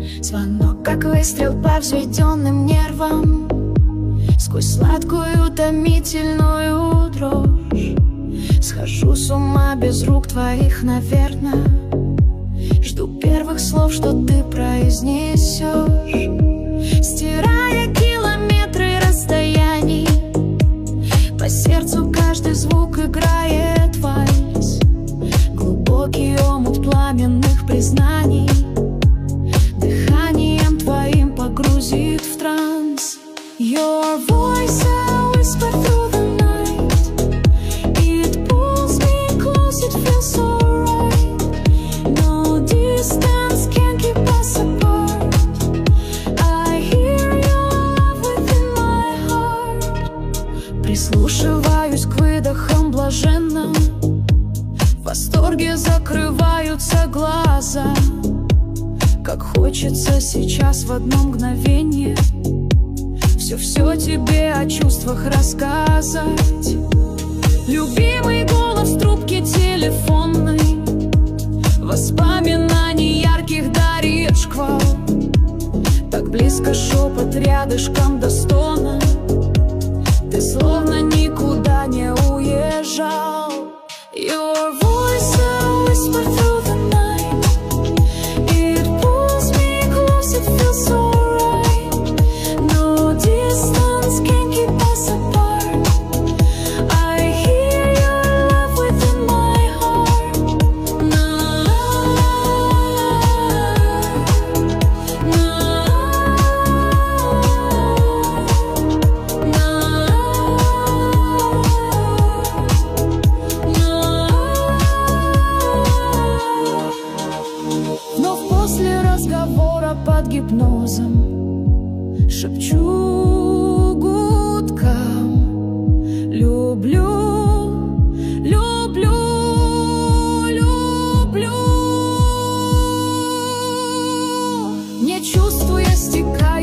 Звонок, как выстрел по взведенным нервам, сквозь сладкую томительную дрожь. Схожу с ума без рук твоих, наверное. Жду первых слов, что ты произнесешь, стирая километры расстояний. По сердцу каждый звук играет вальс, глубокий омут пламенных признаний. Дыханием твоим погрузит в транс. Your voice, a whisper through the night. It pulls me close, it feels so right. No distance can keep us apart. I hear your love within my heart. Прислушиваюсь к выдохам блаженным, в восторге закрываются глаза. Как хочется сейчас в одно мгновение все тебе о чувствах рассказать. Любимый голос в трубке телефонной, воспоминаний ярких дарит шквал. Так близко шепот рядышком до стона, ты словно никуда не уезжал. Your voice, a whisper through the night. It pulls me close, it feels so right. No distance can keep us apart. I hear your love within my heart. Na, Вновь после разговора под гипнозом шепчу гудкам: люблю, люблю, люблю. Не чувствуя стекать